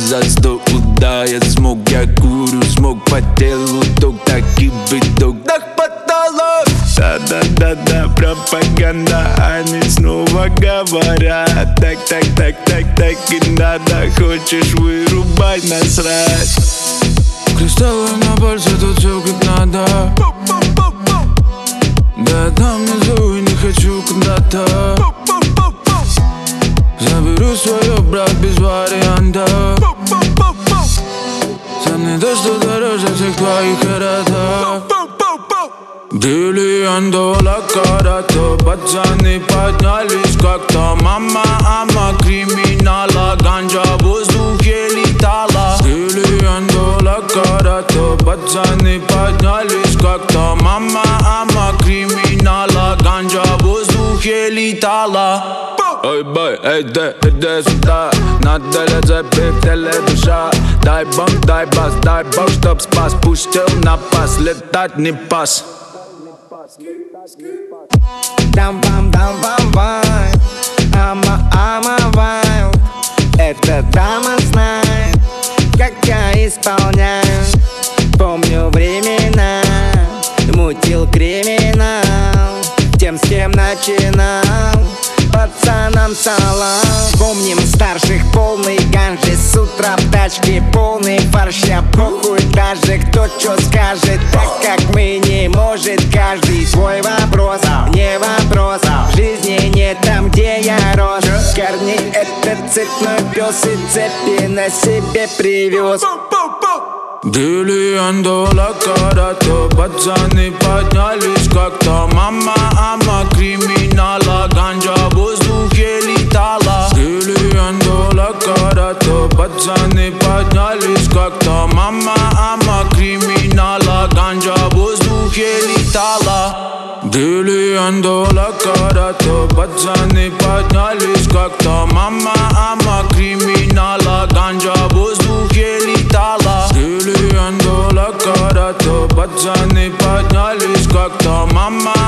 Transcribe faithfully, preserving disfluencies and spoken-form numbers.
за сто уда. Я смог, я курю, смог по телу ток, так и быток. Так потолок. Да-да-да-да, пропаганда, они снова говорят. Так, так, так, так, так и надо. Хочешь вырубать, насрать. Кристаллы на пальце, тут все как надо. Да там внизу и не хочу куда-то. Заберу свое, брат, без варианта. Сам не то, что дороже всех твоих эротов. Миллион долларов карата. Пацаны поднялись как-то. Мама, ама, криминала. Ганджа в воздухе летала. Миллион долларов карата. Пацаны поднялись как-то. Мама, ама, криминала. Ганджа в воздухе летала. Ой, бой, эй, ты, иди сюда. Надо ли забить теле душа? Дай бог, дай бас, дай бог, чтоб спас. Пустил на пас, летать не пас. Дам-бам, дам-бам-бам, ама-ама-вай. Эта дама знает, как я исполняю. Помню времена, мутил криминал. Тем, с кем начинал, пацанам салам. Помним старших полный ганжи. С утра в тачке полный фарш. Я похуй даже кто чё скажет. Так как мы не может каждый. Свой вопрос, не вопрос. В жизни не там, где я рос. Корни этот цепной пес и цепи на себе привез. Миллион долларов карата. Пацаны поднялись как-то. Мама, ама, криминала. Ганджа в воздухе летала. Миллион долларов карата. Пацаны поднялись как-то. Мама, ама, криминала. Ганджа в воздухе летала. Миллион долларов карата. Пацаны поднялись как-то. Мама, ама, криминала. Ганджа в воздухе летала. Миллион долларов карата. Пацаны поднялись как-то. Мама,